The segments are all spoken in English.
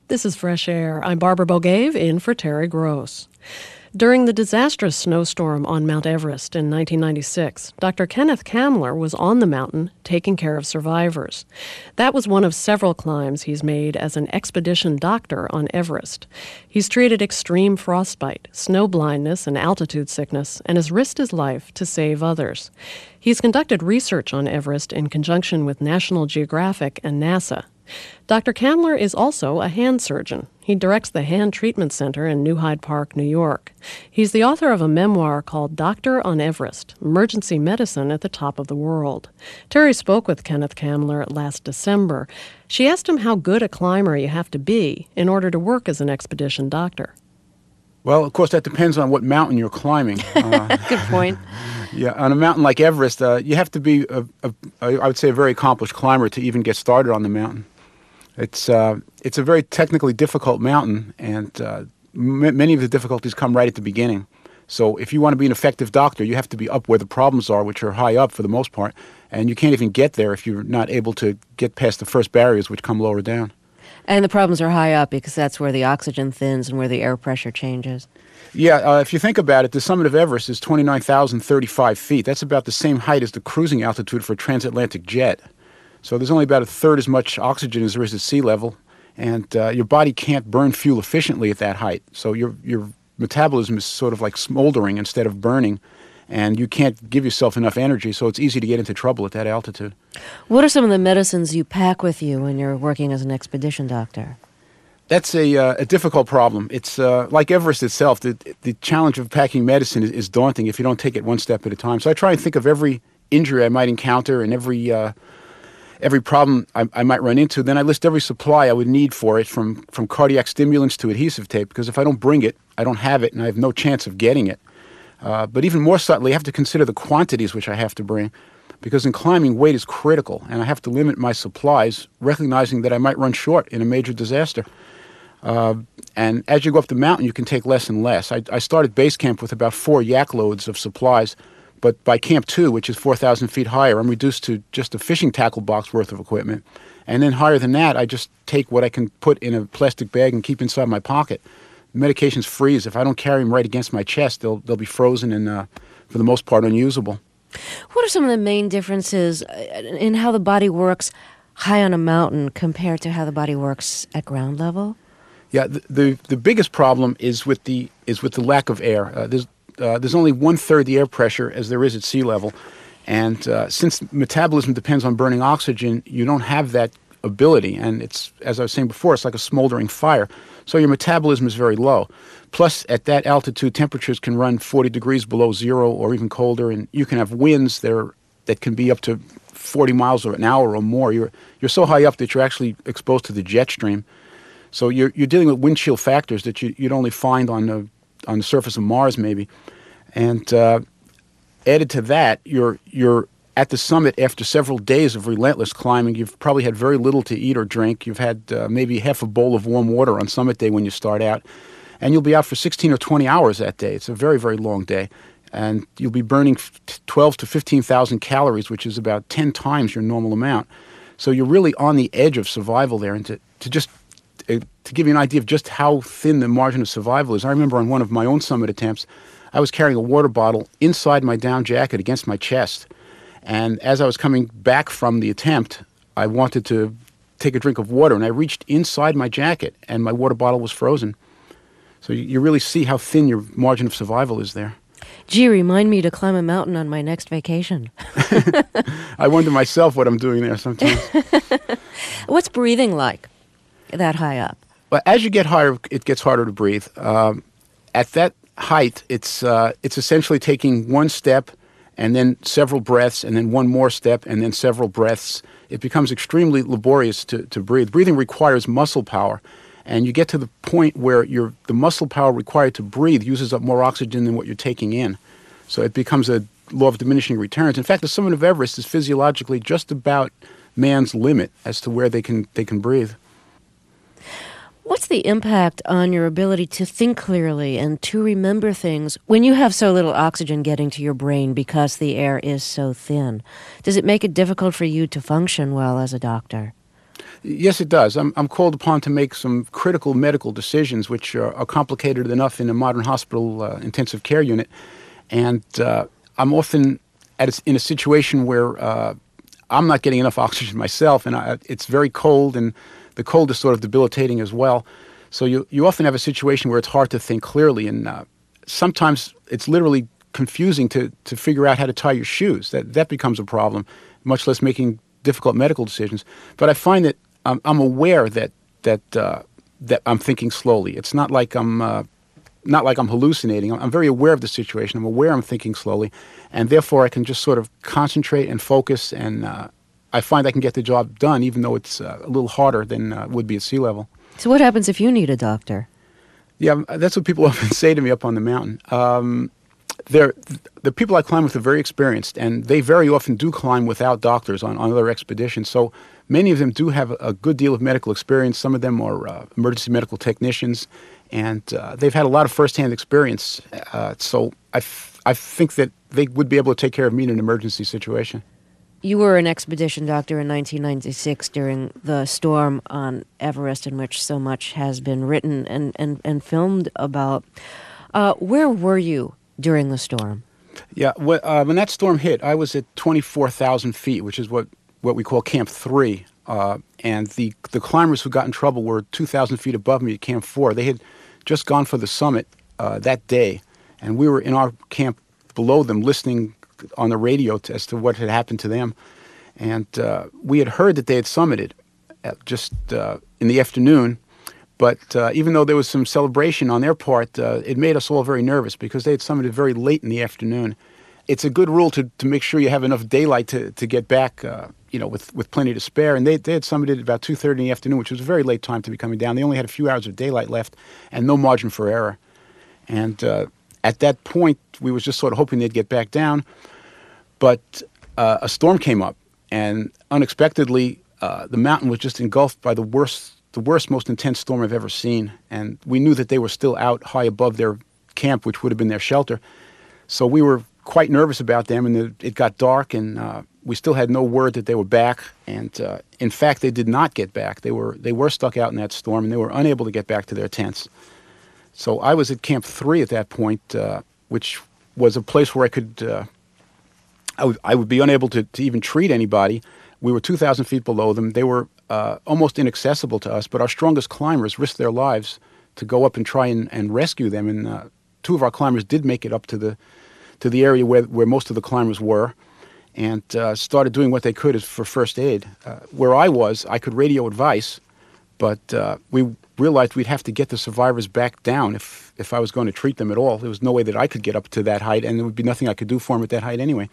This is Fresh Air. I'm Barbara Bogave in for Terry Gross. During the disastrous snowstorm on Mount Everest in 1996, Dr. Kenneth Kamler was on the mountain taking care of survivors. That was one of several climbs he's made as an expedition doctor on Everest. He's treated extreme frostbite, snow blindness, and altitude sickness, and has risked his life to save others. He's conducted research on Everest in conjunction with National Geographic and NASA. Dr. Kamler is also a hand surgeon. He directs the Hand Treatment Center in New Hyde Park, New York. He's the author of a memoir called Doctor on Everest, Emergency Medicine at the Top of the World. Terry spoke with Kenneth Kamler last December. She asked him how good a climber you have to be in order to work as an expedition doctor. Well, of course, that depends on what mountain you're climbing. Good point. Yeah, on a mountain like Everest, you have to be, I would say, a very accomplished climber to even get started on the mountain. It's a very technically difficult mountain, and many of the difficulties come right at the beginning. So if you want to be an effective doctor, you have to be up where the problems are, which are high up for the most part, and you can't even get there if you're not able to get past the first barriers, which come lower down. And the problems are high up because that's where the oxygen thins and where the air pressure changes. Yeah, if you think about it, the summit of Everest is 29,035 feet. That's about the same height as the cruising altitude for a transatlantic jet. So there's only about a third as much oxygen as there is at sea level, and your body can't burn fuel efficiently at that height. So your metabolism is sort of like smoldering instead of burning, and you can't give yourself enough energy, so it's easy to get into trouble at that altitude. What are some of the medicines you pack with you when you're working as an expedition doctor? That's a difficult problem. It's like Everest itself. The challenge of packing medicine is daunting if you don't take it one step at a time. So I try and think of every injury I might encounter and every problem I might run into. Then I list every supply I would need for it, from cardiac stimulants to adhesive tape, because if I don't bring it, I don't have it, and I have no chance of getting it. But even more subtly, I have to consider the quantities which I have to bring, because in climbing, weight is critical, and I have to limit my supplies, recognizing that I might run short in a major disaster. And as you go up the mountain, you can take less and less. I started base camp with about 4 yak loads of supplies, but by Camp 2, which is 4,000 feet higher, I'm reduced to just a fishing tackle box worth of equipment. And then higher than that, I just take what I can put in a plastic bag and keep inside my pocket. Medications freeze. If I don't carry them right against my chest, they'll be frozen and, for the most part, unusable. What are some of the main differences in how the body works high on a mountain compared to how the body works at ground level? Yeah, the biggest problem is with the lack of air. There's only 1/3 the air pressure as there is at sea level, and since metabolism depends on burning oxygen, you don't have that ability. And it's, as I was saying before, it's like a smoldering fire. So your metabolism is very low. Plus, at that altitude, temperatures can run 40 degrees below zero or even colder, and you can have winds that can be up to 40 miles an hour or more. You're so high up that you're actually exposed to the jet stream. So you're dealing with wind chill factors that you'd only find on the surface of Mars, maybe. And added to that, you're at the summit after several days of relentless climbing. You've probably had very little to eat or drink. You've had maybe half a bowl of warm water on summit day when you start out. And you'll be out for 16 or 20 hours that day. It's a very, very long day. And you'll be burning 12 to 15,000 calories, which is about 10 times your normal amount. So you're really on the edge of survival there. And to give you an idea of just how thin the margin of survival is, I remember on one of my own summit attempts, I was carrying a water bottle inside my down jacket against my chest. And as I was coming back from the attempt, I wanted to take a drink of water, and I reached inside my jacket, and my water bottle was frozen. So you really see how thin your margin of survival is there. Gee, remind me to climb a mountain on my next vacation. I wonder myself what I'm doing there sometimes. What's breathing like that high up? Well, as you get higher, it gets harder to breathe. At that height, it's essentially taking one step and then several breaths, and then one more step, and then several breaths. It becomes extremely laborious to breathe. Breathing requires muscle power, and you get to the point where the muscle power required to breathe uses up more oxygen than what you're taking in. So it becomes a law of diminishing returns. In fact, the summit of Everest is physiologically just about man's limit as to where they can breathe. What's the impact on your ability to think clearly and to remember things when you have so little oxygen getting to your brain because the air is so thin? Does it make it difficult for you to function well as a doctor? Yes, it does. I'm called upon to make some critical medical decisions, which are complicated enough in a modern hospital intensive care unit. And I'm often in a situation where I'm not getting enough oxygen myself, and it's very cold, and the cold is sort of debilitating as well. So you often have a situation where it's hard to think clearly, and sometimes it's literally confusing to figure out how to tie your shoes. That becomes a problem, much less making difficult medical decisions. But I find that I'm aware that I'm thinking slowly. It's not like I'm hallucinating. I'm very aware of the situation. I'm aware I'm thinking slowly, and therefore I can just sort of concentrate and focus, and I find I can get the job done, even though it's a little harder than would be at sea level. So what happens if you need a doctor? Yeah, that's what people often say to me up on the mountain. The people I climb with are very experienced, and they very often do climb without doctors on other expeditions. So many of them do have a good deal of medical experience. Some of them are emergency medical technicians, and they've had a lot of firsthand experience. So I think that they would be able to take care of me in an emergency situation. You were an expedition doctor in 1996 during the storm on Everest, in which so much has been written and filmed about. Where were you during the storm? Yeah, when that storm hit, I was at 24,000 feet, which is what we call Camp 3. And the climbers who got in trouble were 2,000 feet above me at Camp 4. They had just gone for the summit that day, and we were in our camp below them listening on the radio as to what had happened to them. And we had heard that they had summited just in the afternoon, but even though there was some celebration on their part, it made us all very nervous because they had summited very late in the afternoon. It's a good rule to make sure you have enough daylight to get back, with plenty to spare. And they had summited at about 2:30 in the afternoon, which was a very late time to be coming down. They only had a few hours of daylight left and no margin for error. And at that point, we were just sort of hoping they'd get back down. But a storm came up, and unexpectedly, the mountain was just engulfed by the worst, most intense storm I've ever seen. And we knew that they were still out high above their camp, which would have been their shelter. So we were quite nervous about them, and it got dark, and we still had no word that they were back. And in fact, they did not get back. They were stuck out in that storm, and they were unable to get back to their tents. So I was at Camp 3 at that point, which was a place where I would be unable to even treat anybody. We were 2,000 feet below them. They were almost inaccessible to us, but our strongest climbers risked their lives to go up and try and rescue them. And two of our climbers did make it up to the area where most of the climbers were, and started doing what they could for first aid. Where I could radio advice, but we realized we'd have to get the survivors back down if I was going to treat them at all. There was no way that I could get up to that height, and there would be nothing I could do for them at that height anyway.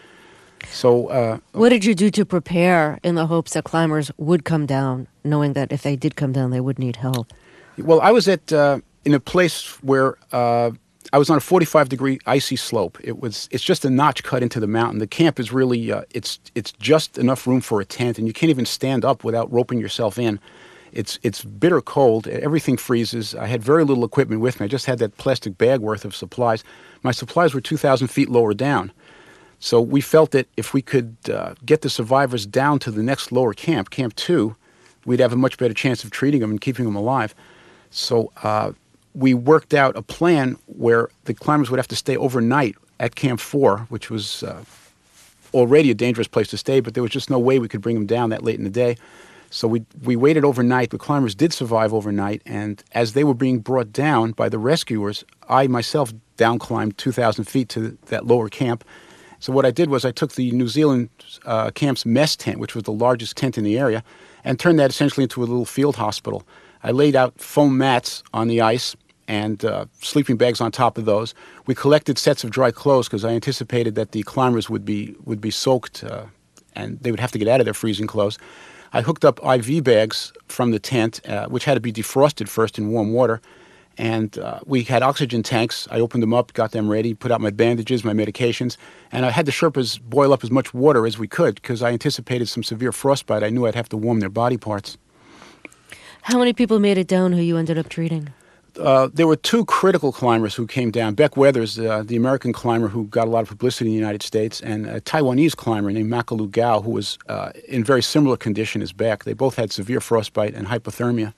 So, what did you do to prepare in the hopes that climbers would come down, knowing that if they did come down, they would need help? Well, I was in a place where I was on a 45-degree icy slope. It's just a notch cut into the mountain. The camp is really it's just enough room for a tent, and you can't even stand up without roping yourself in. It's bitter cold. Everything freezes. I had very little equipment with me. I just had that plastic bag worth of supplies. My supplies were 2,000 feet lower down. So we felt that if we could get the survivors down to the next lower camp, Camp 2, we'd have a much better chance of treating them and keeping them alive. So we worked out a plan where the climbers would have to stay overnight at Camp 4, which was already a dangerous place to stay, but there was just no way we could bring them down that late in the day. So we waited overnight. The climbers did survive overnight, and as they were being brought down by the rescuers, I myself down-climbed 2,000 feet to that lower camp. So what I did was I took the New Zealand camp's mess tent, which was the largest tent in the area, and turned that essentially into a little field hospital. I laid out foam mats on the ice and sleeping bags on top of those. We collected sets of dry clothes because I anticipated that the climbers would be soaked and they would have to get out of their freezing clothes. I hooked up IV bags from the tent, which had to be defrosted first in warm water. And we had oxygen tanks. I opened them up, got them ready, put out my bandages, my medications, and I had the Sherpas boil up as much water as we could because I anticipated some severe frostbite. I knew I'd have to warm their body parts. How many people made it down who you ended up treating? There were two critical climbers who came down. Beck Weathers, the American climber who got a lot of publicity in the United States, and a Taiwanese climber named Makalu Gao, who was in very similar condition as Beck. They both had severe frostbite and hypothermia.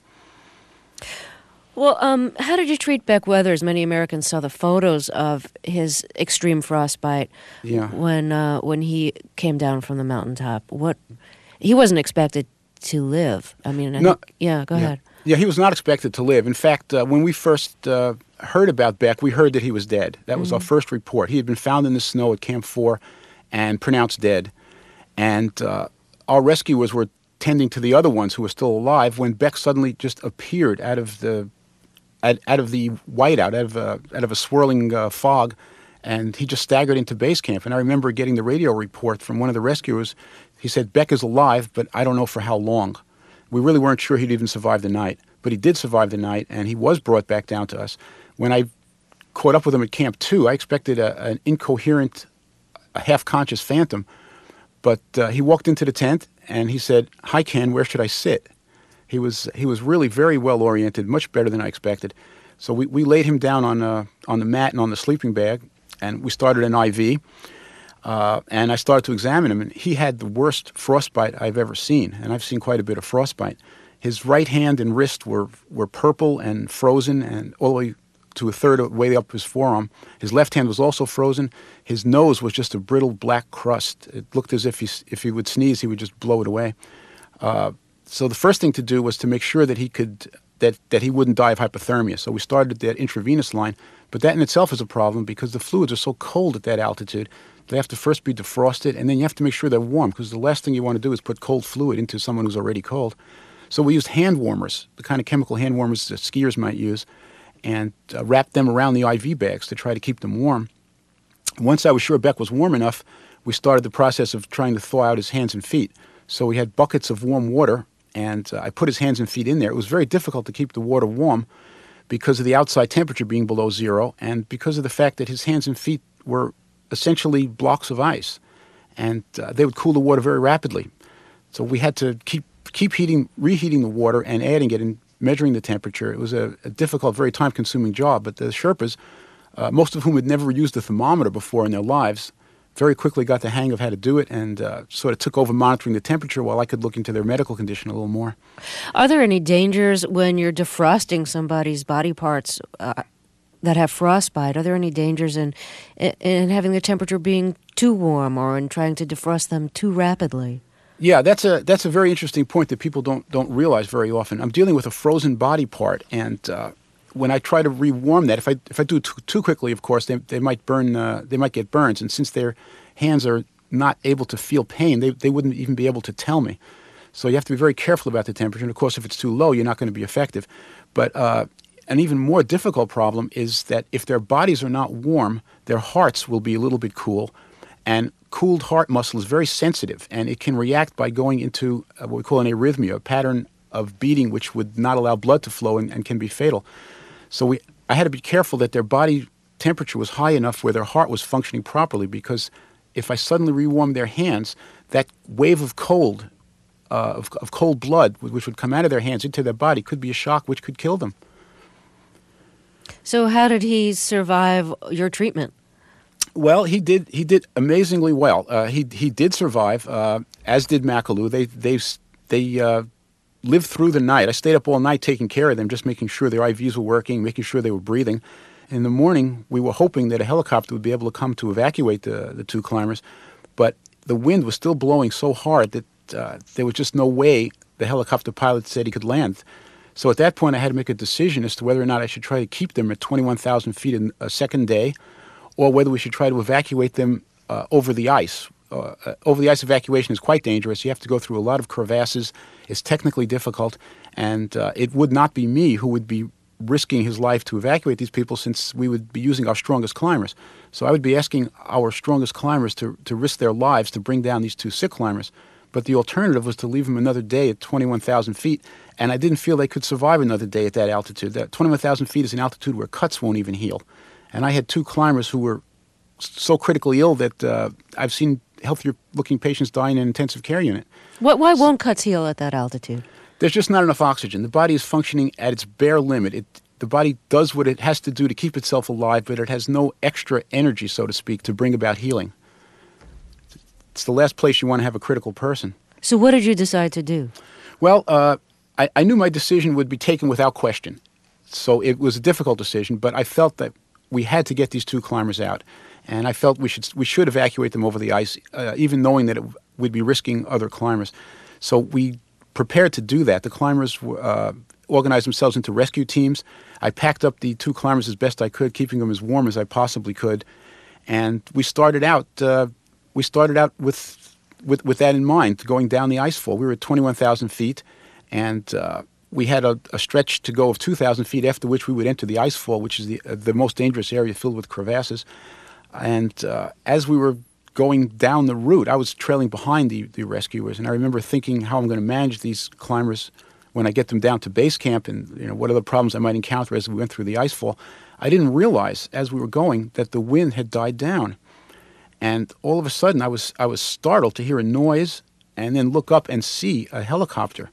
Well, how did you treat Beck Weathers? Many Americans saw the photos of his extreme frostbite when he came down from the mountaintop. He wasn't expected to live. I mean, go ahead. Yeah, he was not expected to live. In fact, when we first heard about Beck, we heard that he was dead. That was our first report. He had been found in the snow at Camp 4 and pronounced dead. And our rescuers were tending to the other ones who were still alive when Beck suddenly just appeared out of the whiteout, out of a swirling fog, and he just staggered into base camp. And I remember getting the radio report from one of the rescuers. He said, Beck is alive, but I don't know for how long. We really weren't sure he'd even survive the night, but he did survive the night, and he was brought back down to us. When I caught up with him at Camp 2, I expected an incoherent, a half-conscious phantom, but he walked into the tent, and he said, "Hi, Ken, where should I sit?" He was really very well-oriented, much better than I expected. So we laid him down on the mat and on the sleeping bag, and we started an IV. And I started to examine him, and he had the worst frostbite I've ever seen, and I've seen quite a bit of frostbite. His right hand and wrist were purple and frozen, and all the way to a third of the way up his forearm. His left hand was also frozen. His nose was just a brittle black crust. It looked as if he would sneeze, he would just blow it away. So the first thing to do was to make sure that he wouldn't die of hypothermia. So we started that intravenous line, but that in itself is a problem because the fluids are so cold at that altitude. They have to first be defrosted, and then you have to make sure they're warm, because the last thing you want to do is put cold fluid into someone who's already cold. So we used hand warmers, the kind of chemical hand warmers that skiers might use, and wrapped them around the IV bags to try to keep them warm. Once I was sure Beck was warm enough, we started the process of trying to thaw out his hands and feet. So we had buckets of warm water, and I put his hands and feet in there. It was very difficult to keep the water warm because of the outside temperature being below zero, and because of the fact that his hands and feet were essentially blocks of ice, and they would cool the water very rapidly. So we had to keep reheating the water and adding it and measuring the temperature. It was a difficult, very time-consuming job, but the Sherpas, most of whom had never used a thermometer before in their lives, very quickly got the hang of how to do it and sort of took over monitoring the temperature while I could look into their medical condition a little more. Are there any dangers when you're defrosting somebody's body parts that have frostbite? Are there any dangers in having the temperature being too warm or in trying to defrost them too rapidly? Yeah, that's a very interesting point that people don't realize very often. I'm dealing with a frozen body part, and when I try to rewarm that, if I do it too quickly, of course, they might burn. They might get burns, and since their hands are not able to feel pain, they wouldn't even be able to tell me. So you have to be very careful about the temperature. And of course, if it's too low, you're not going to be effective. But an even more difficult problem is that if their bodies are not warm, their hearts will be a little bit cool, and cooled heart muscle is very sensitive, and it can react by going into what we call an arrhythmia, a pattern of beating which would not allow blood to flow and can be fatal. So I had to be careful that their body temperature was high enough where their heart was functioning properly, because if I suddenly rewarmed their hands, that wave of cold, of cold blood, which would come out of their hands into their body, could be a shock which could kill them. So how did he survive your treatment? Well, he did amazingly well. He did survive, as did Makalu. They lived through the night. I stayed up all night taking care of them, just making sure their IVs were working, making sure they were breathing. In the morning, we were hoping that a helicopter would be able to come to evacuate the two climbers, but the wind was still blowing so hard that there was just no way the helicopter pilot said he could land. So at that point, I had to make a decision as to whether or not I should try to keep them at 21,000 feet in a second day, or whether we should try to evacuate them over the ice. Over the ice evacuation is quite dangerous. You have to go through a lot of crevasses. It's technically difficult, and it would not be me who would be risking his life to evacuate these people, since we would be using our strongest climbers. So I would be asking our strongest climbers to risk their lives to bring down these two sick climbers. But the alternative was to leave them another day at 21,000 feet, and I didn't feel they could survive another day at that altitude. That 21,000 feet is an altitude where cuts won't even heal. And I had two climbers who were so critically ill that I've seen healthier-looking patients die in an intensive care unit. Why won't cuts heal at that altitude? There's just not enough oxygen. The body is functioning at its bare limit. The body does what it has to do to keep itself alive, but it has no extra energy, so to speak, to bring about healing. It's the last place you want to have a critical person. So what did you decide to do? Well, I knew my decision would be taken without question. So it was a difficult decision, but I felt that we had to get these 2 climbers out. And I felt we should evacuate them over the ice, even knowing that we'd be risking other climbers. So we prepared to do that. The climbers organized themselves into rescue teams. I packed up the 2 climbers as best I could, keeping them as warm as I possibly could. And we started out with that in mind, going down the icefall. We were at 21,000 feet, and we had a stretch to go of 2,000 feet, after which we would enter the icefall, which is the most dangerous area, filled with crevasses. And as we were going down the route, I was trailing behind the rescuers, and I remember thinking how I'm going to manage these climbers when I get them down to base camp, and what are the problems I might encounter as we went through the icefall. I didn't realize as we were going that the wind had died down. And all of a sudden, I was startled to hear a noise and then look up and see a helicopter.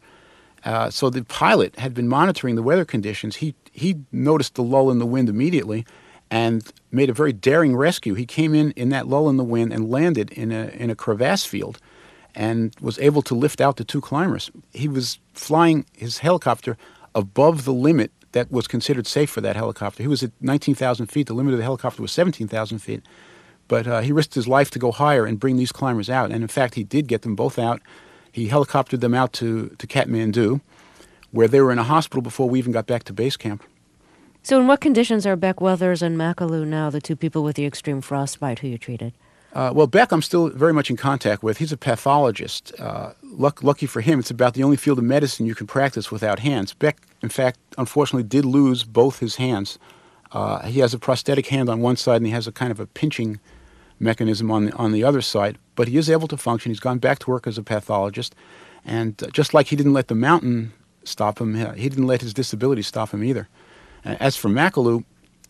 So the pilot had been monitoring the weather conditions. He noticed the lull in the wind immediately and made a very daring rescue. He came in that lull in the wind and landed in a crevasse field and was able to lift out the 2 climbers. He was flying his helicopter above the limit that was considered safe for that helicopter. He was at 19,000 feet. The limit of the helicopter was 17,000 feet. But he risked his life to go higher and bring these climbers out. And in fact, he did get them both out. He helicoptered them out to Kathmandu, where they were in a hospital before we even got back to base camp. So in what conditions are Beck Weathers and Makalu now, the 2 people with the extreme frostbite who you treated? Well, Beck I'm still very much in contact with. He's a pathologist. Lucky for him, it's about the only field of medicine you can practice without hands. Beck, in fact, unfortunately did lose both his hands. He has a prosthetic hand on one side, and he has a kind of a pinching mechanism on the other side, but he is able to function. He's gone back to work as a pathologist, and just like he didn't let the mountain stop him, he didn't let his disability stop him either. As for Makalu,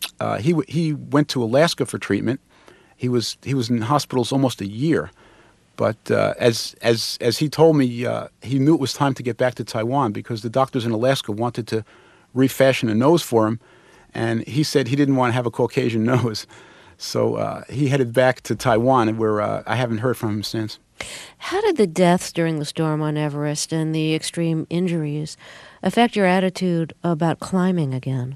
he went to Alaska for treatment. He was in hospitals almost a year, but as he told me, he knew it was time to get back to Taiwan because the doctors in Alaska wanted to refashion a nose for him, and he said he didn't want to have a Caucasian nose. So he headed back to Taiwan, where I haven't heard from him since. How did the deaths during the storm on Everest and the extreme injuries affect your attitude about climbing again?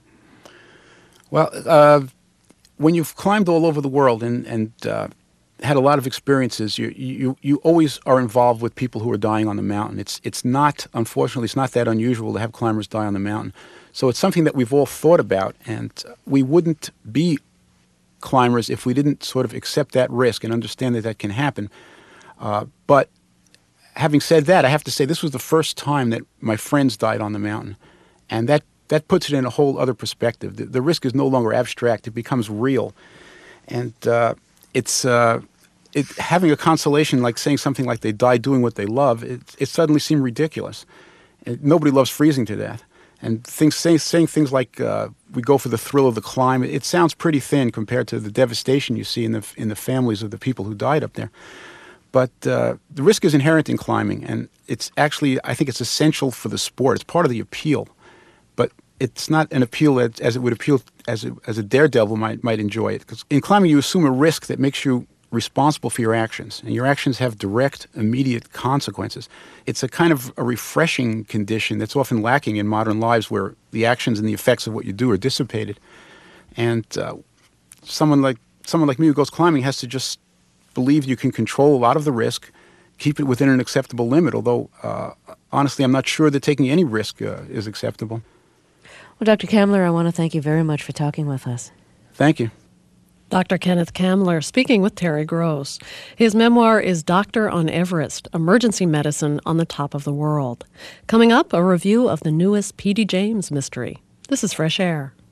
Well, when you've climbed all over the world and had a lot of experiences, you always are involved with people who are dying on the mountain. Unfortunately, it's not that unusual to have climbers die on the mountain. So it's something that we've all thought about, and we wouldn't be climbers if we didn't sort of accept that risk and understand that can happen. But having said that, I have to say this was the first time that my friends died on the mountain, and that puts it in a whole other perspective. The risk is no longer abstract; it becomes real, and it's having a consolation like saying something like they died doing what they love. It suddenly seemed ridiculous. Nobody loves freezing to death. And saying things like we go for the thrill of the climb, it sounds pretty thin compared to the devastation you see in the families of the people who died up there. But the risk is inherent in climbing, and it's actually, I think it's essential for the sport. It's part of the appeal, but it's not an appeal as it would appeal as a daredevil might enjoy it. Because in climbing, you assume a risk that makes you responsible for your actions, and your actions have direct, immediate consequences. It's a kind of a refreshing condition that's often lacking in modern lives, where the actions and the effects of what you do are dissipated. And someone like me who goes climbing has to just believe you can control a lot of the risk, keep it within an acceptable limit, although honestly I'm not sure that taking any risk is acceptable. Well, Dr. Kamler, I want to thank you very much for talking with us. Thank you. Dr. Kenneth Kamler speaking with Terry Gross. His memoir is Doctor on Everest, Emergency Medicine on the Top of the World. Coming up, a review of the newest P.D. James mystery. This is Fresh Air.